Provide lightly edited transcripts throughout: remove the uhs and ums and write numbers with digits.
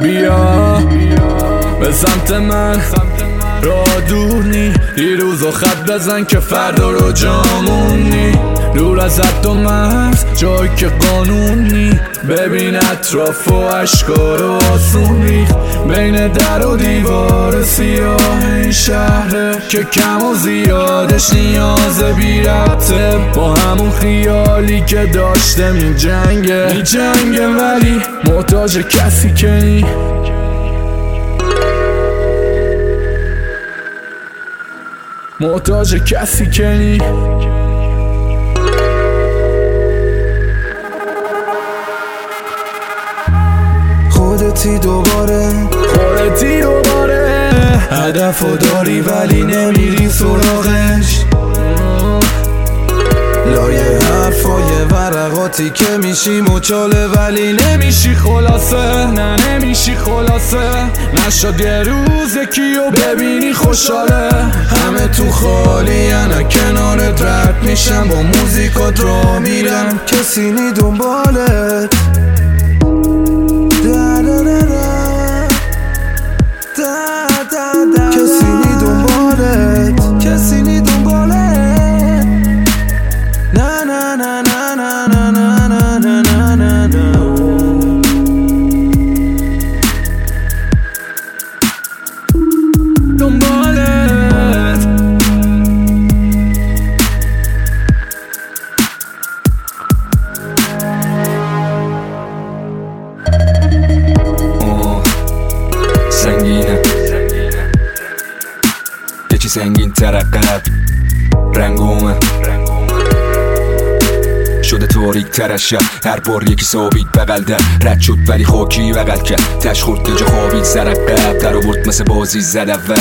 بیا به سمت من، راه دور نی، دیروزو خط بزن که فردا رو جامونی. دور از حد و مرز جایی که قانون نی، ببین اطراف و اشکار و آسون ریخت بین در و دیوار سیاه این شهره که کم و زیادش نیاز بی ربطه با همون خیالی که داشته می جنگه ولی محتاج کسی که نی. محتاج کسی که نی. خودتی دوباره هدفو داری ولی نمیری سراغش، لایه حرفای ورقاتی که میشی مچاله ولی نمیشی خلاصه. نه نمیشی خلاصه، نشد یه روز یکیو ببینی خوشحاله. همه تو خالی انا کنارت رد میشم، با موزیکات را میرم کسی نی دنبالت. کسی نی دنبالت. نه نه نه نه نه نه نه نه نه نه نه. دنبالت سنگینه، یه چی سنگین ترقب رنگومه شده تاریک تر از شب، هر بار یکی ثابت بغل در رد شد ولی خاکی بغل کرد، تش خورد جا خوابید سرقب در آورد مثل بازی زد اول.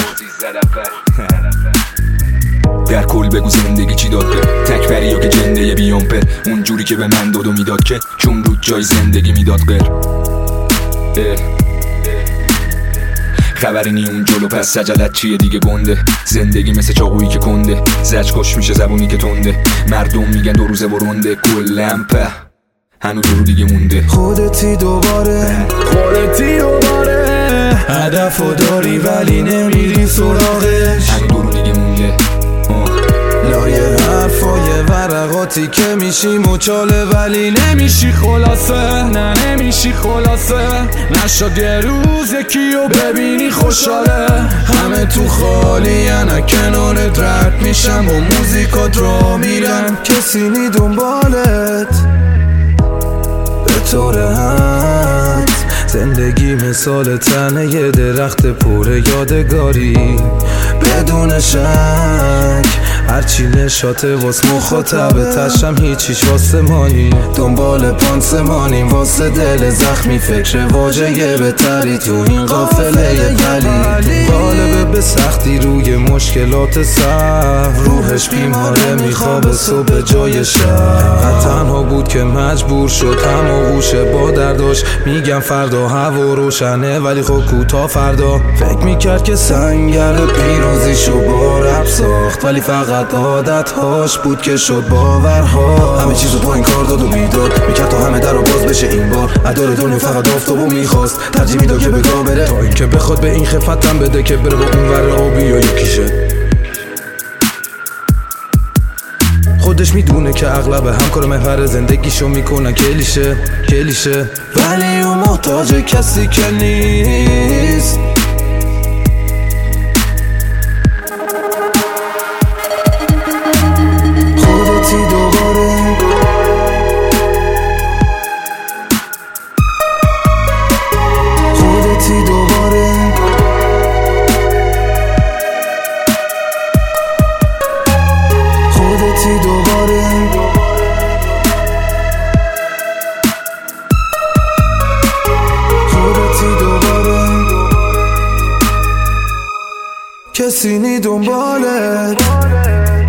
در کل بگو زندگی چی داد به تکبری یا که جنده بیام پر اونجوری که به من داد و میداد که چون رو جای زندگی میداد غیر خبری نی اون جلو پس سجلت چیه دیگه گنده. زندگی مثل چاقویی که کنده زج کش میشه زبونی که تنده، مردم میگن 2 روزه برونده کلم په هنو 2 دیگه مونده. خودتی دوباره هدفو داری ولی نمیری سراغش، هنو 2 دیگه مونده. لایه حرفای ورقاتی که میشی مچاله ولی نمیشی خلاصه. نه نمیشی خلاصه، نشد یه روز یکیو ببینی خوشحاله. همه تو خالی انا کنارت رد میشم، و موزیکات را میرم کسی نی دنبالت. به طور حد زندگی مثال تنه یه درخت پر یادگاری، بدون شک هرچی نشاته واس مخاطبه تشم هیچیش واسه مانی، دنبال پانسمانیم واسه دل زخمی، فکر واجه بهتری تو این قافله ولی غالبه به سختی روی مشکلات سخت، روحش بیماره میخوابه صبح جای شب. تنها بود که مجبور شد هم آغوشه با درداش، میگم فردا هوا روشنه ولی خب کوتا فردا. فکر میکرد که سنگر پیروزیشو با رب ساخت ولی فقط عادتهاش بود که شد باورها. همه چیزو با این کار داد و بیداد میکرد تا همه در رو باز بشه این بار، ادار دنیا فقط آفتابو میخواست ترجیح میداد که بگاه بره تا این که بخواد به این خفتم بده که بره با اون ور آبی یا یکیشه. خودش میدونه که اغلب همکار محور زندگیشو میکنن کلیشه ولی اون محتاج کسی که نیست. کسی نی دنبالت.